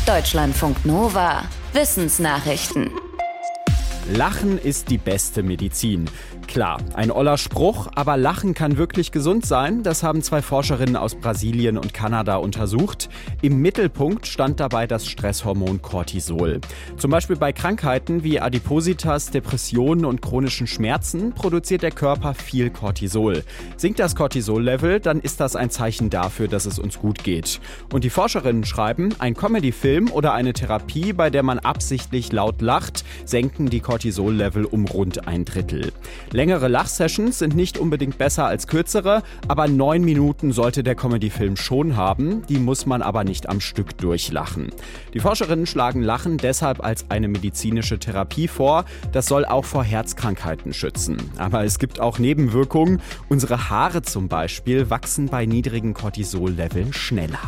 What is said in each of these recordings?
Deutschlandfunk Nova. Wissensnachrichten. Lachen ist die beste Medizin. Klar, ein oller Spruch, aber Lachen kann wirklich gesund sein. Das haben 2 Forscherinnen aus Brasilien und Kanada untersucht. Im Mittelpunkt stand dabei das Stresshormon Cortisol. Zum Beispiel bei Krankheiten wie Adipositas, Depressionen und chronischen Schmerzen produziert der Körper viel Cortisol. Sinkt das Cortisol-Level, dann ist das ein Zeichen dafür, dass es uns gut geht. Und die Forscherinnen schreiben, ein Comedy-Film oder eine Therapie, bei der man absichtlich laut lacht, senken die Cortisol-Level um rund 1/3. Längere Lachsessions sind nicht unbedingt besser als kürzere, aber 9 Minuten sollte der Comedy-Film schon haben. Die muss man aber nicht am Stück durchlachen. Die Forscherinnen schlagen Lachen deshalb als eine medizinische Therapie vor. Das soll auch vor Herzkrankheiten schützen. Aber es gibt auch Nebenwirkungen. Unsere Haare zum Beispiel wachsen bei niedrigen Cortisol-Leveln schneller.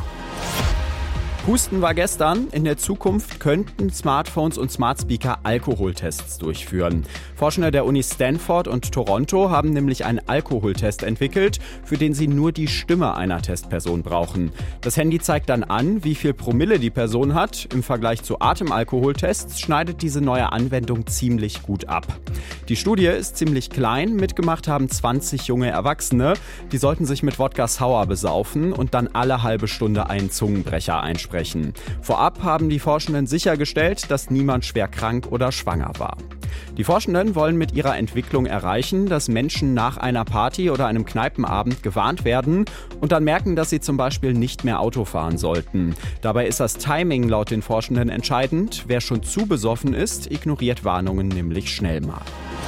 Husten war gestern. In der Zukunft könnten Smartphones und Smartspeaker Alkoholtests durchführen. Forschende der Uni Stanford und Toronto haben nämlich einen Alkoholtest entwickelt, für den sie nur die Stimme einer Testperson brauchen. Das Handy zeigt dann an, wie viel Promille die Person hat. Im Vergleich zu Atemalkoholtests schneidet diese neue Anwendung ziemlich gut ab. Die Studie ist ziemlich klein. Mitgemacht haben 20 junge Erwachsene. Die sollten sich mit Wodka Sour besaufen und dann alle halbe Stunde einen Zungenbrecher einsprechen. Vorab haben die Forschenden sichergestellt, dass niemand schwer krank oder schwanger war. Die Forschenden wollen mit ihrer Entwicklung erreichen, dass Menschen nach einer Party oder einem Kneipenabend gewarnt werden und dann merken, dass sie zum Beispiel nicht mehr Auto fahren sollten. Dabei ist das Timing laut den Forschenden entscheidend. Wer schon zu besoffen ist, ignoriert Warnungen nämlich schnell mal.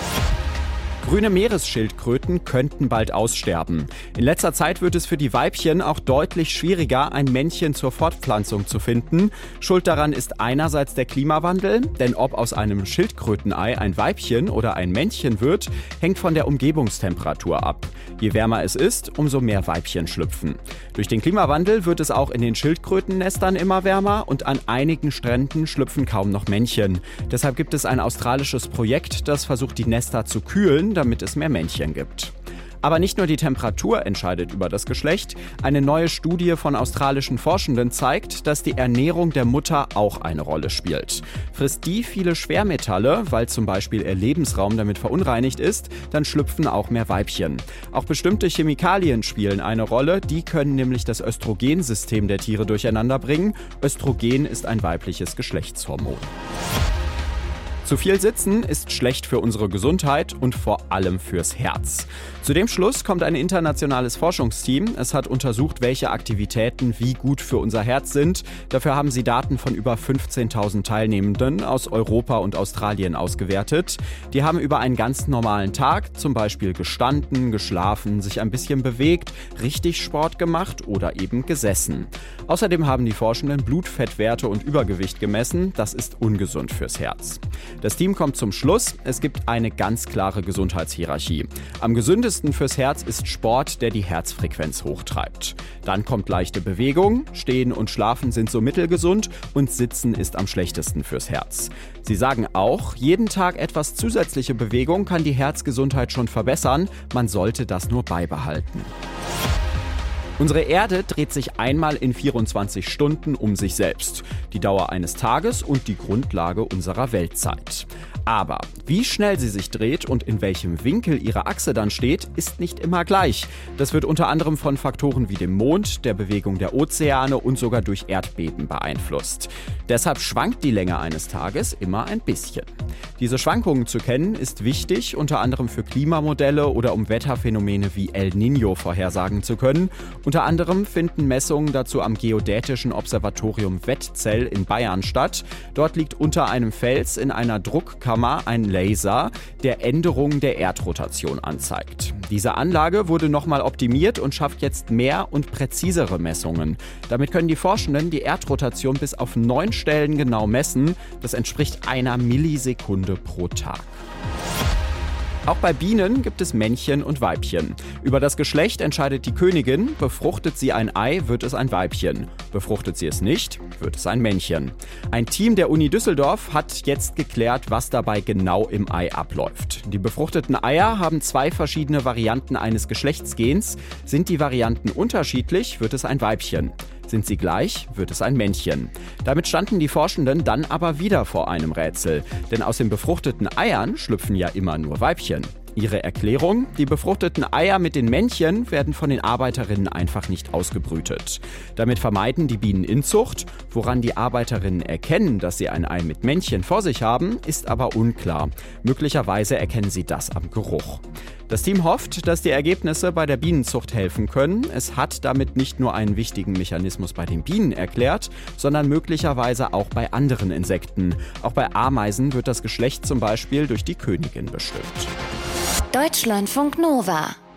Grüne Meeresschildkröten könnten bald aussterben. In letzter Zeit wird es für die Weibchen auch deutlich schwieriger, ein Männchen zur Fortpflanzung zu finden. Schuld daran ist einerseits der Klimawandel, denn ob aus einem Schildkrötenei ein Weibchen oder ein Männchen wird, hängt von der Umgebungstemperatur ab. Je wärmer es ist, umso mehr Weibchen schlüpfen. Durch den Klimawandel wird es auch in den Schildkrötennestern immer wärmer und an einigen Stränden schlüpfen kaum noch Männchen. Deshalb gibt es ein australisches Projekt, das versucht, die Nester zu kühlen, damit es mehr Männchen gibt. Aber nicht nur die Temperatur entscheidet über das Geschlecht. Eine neue Studie von australischen Forschenden zeigt, dass die Ernährung der Mutter auch eine Rolle spielt. Frisst die viele Schwermetalle, weil zum Beispiel ihr Lebensraum damit verunreinigt ist, dann schlüpfen auch mehr Weibchen. Auch bestimmte Chemikalien spielen eine Rolle. Die können nämlich das Östrogensystem der Tiere durcheinander bringen. Östrogen ist ein weibliches Geschlechtshormon. Zu viel Sitzen ist schlecht für unsere Gesundheit und vor allem fürs Herz. Zu dem Schluss kommt ein internationales Forschungsteam. Es hat untersucht, welche Aktivitäten wie gut für unser Herz sind. Dafür haben sie Daten von über 15.000 Teilnehmenden aus Europa und Australien ausgewertet. Die haben über einen ganz normalen Tag zum Beispiel gestanden, geschlafen, sich ein bisschen bewegt, richtig Sport gemacht oder eben gesessen. Außerdem haben die Forschenden Blutfettwerte und Übergewicht gemessen. Das ist ungesund fürs Herz. Das Team kommt zum Schluss, es gibt eine ganz klare Gesundheitshierarchie. Am gesündesten fürs Herz ist Sport, der die Herzfrequenz hochtreibt. Dann kommt leichte Bewegung, Stehen und Schlafen sind so mittelgesund und Sitzen ist am schlechtesten fürs Herz. Sie sagen auch, jeden Tag etwas zusätzliche Bewegung kann die Herzgesundheit schon verbessern, man sollte das nur beibehalten. Unsere Erde dreht sich einmal in 24 Stunden um sich selbst. Die Dauer eines Tages und die Grundlage unserer Weltzeit. Aber wie schnell sie sich dreht und in welchem Winkel ihre Achse dann steht, ist nicht immer gleich. Das wird unter anderem von Faktoren wie dem Mond, der Bewegung der Ozeane und sogar durch Erdbeben beeinflusst. Deshalb schwankt die Länge eines Tages immer ein bisschen. Diese Schwankungen zu kennen ist wichtig, unter anderem für Klimamodelle oder um Wetterphänomene wie El Niño vorhersagen zu können. Unter anderem finden Messungen dazu am Geodätischen Observatorium Wettzell in Bayern statt. Dort liegt unter einem Fels in einer Druckkammer ein Laser, der Änderungen der Erdrotation anzeigt. Diese Anlage wurde nochmal optimiert und schafft jetzt mehr und präzisere Messungen. Damit können die Forschenden die Erdrotation bis auf 9 Stellen genau messen. Das entspricht einer Millisekunde pro Tag. Auch bei Bienen gibt es Männchen und Weibchen. Über das Geschlecht entscheidet die Königin. Befruchtet sie ein Ei, wird es ein Weibchen. Befruchtet sie es nicht, wird es ein Männchen. Ein Team der Uni Düsseldorf hat jetzt geklärt, was dabei genau im Ei abläuft. Die befruchteten Eier haben 2 verschiedene Varianten eines Geschlechtsgens. Sind die Varianten unterschiedlich, wird es ein Weibchen. Sind sie gleich, wird es ein Männchen. Damit standen die Forschenden dann aber wieder vor einem Rätsel. Denn aus den befruchteten Eiern schlüpfen ja immer nur Weibchen. Ihre Erklärung? Die befruchteten Eier mit den Männchen werden von den Arbeiterinnen einfach nicht ausgebrütet. Damit vermeiden die Bienen Inzucht. Woran die Arbeiterinnen erkennen, dass sie ein Ei mit Männchen vor sich haben, ist aber unklar. Möglicherweise erkennen sie das am Geruch. Das Team hofft, dass die Ergebnisse bei der Bienenzucht helfen können. Es hat damit nicht nur einen wichtigen Mechanismus bei den Bienen erklärt, sondern möglicherweise auch bei anderen Insekten. Auch bei Ameisen wird das Geschlecht zum Beispiel durch die Königin bestimmt. Deutschlandfunk Nova